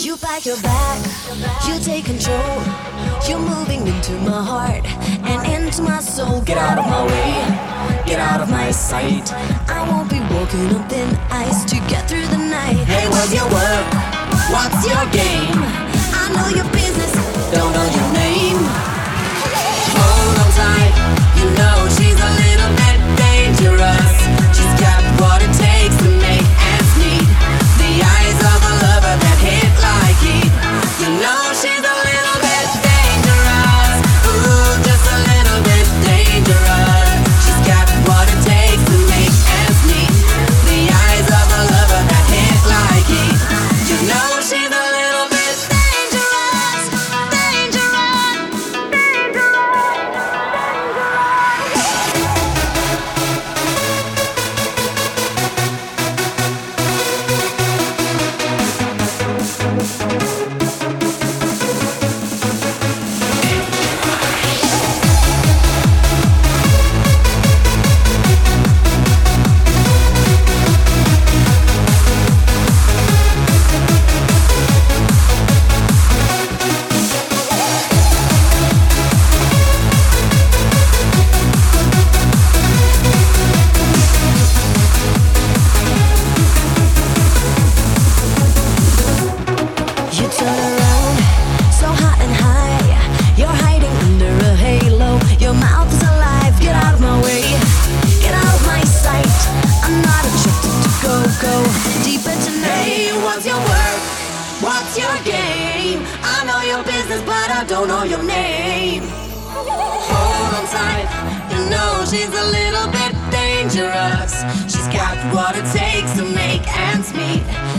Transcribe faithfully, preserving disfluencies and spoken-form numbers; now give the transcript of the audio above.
You pack your bag, you take control. You're moving into my heart and into my soul. Get out of my way, get out of my sight. I won't be walking on thin ice to get through the night. Hey, what's your work? What's your game? I know your business, don't know your name. Hold on tight, you know she's a little bit dangerous. She's got what it takes to make ends meet. The eyes of a lover that hit like heat. You know she's a little bit dangerous. Ooh, just a little bit dangerous. She's got what it takes to make ends meet. The eyes of a lover that hit like heat. You know she's a little bit dangerous, dangerous, You turn around, so hot and high. You're hiding under a halo. Your mouth is alive. Get out of my way, get out of my sight. I'm not attracted to go, go deeper tonight. Hey, what's your work? What's your game? I know your business, but I don't know your name. Hold on tight, you know she's a little bit dangerous. She's got what it takes to make ends meet.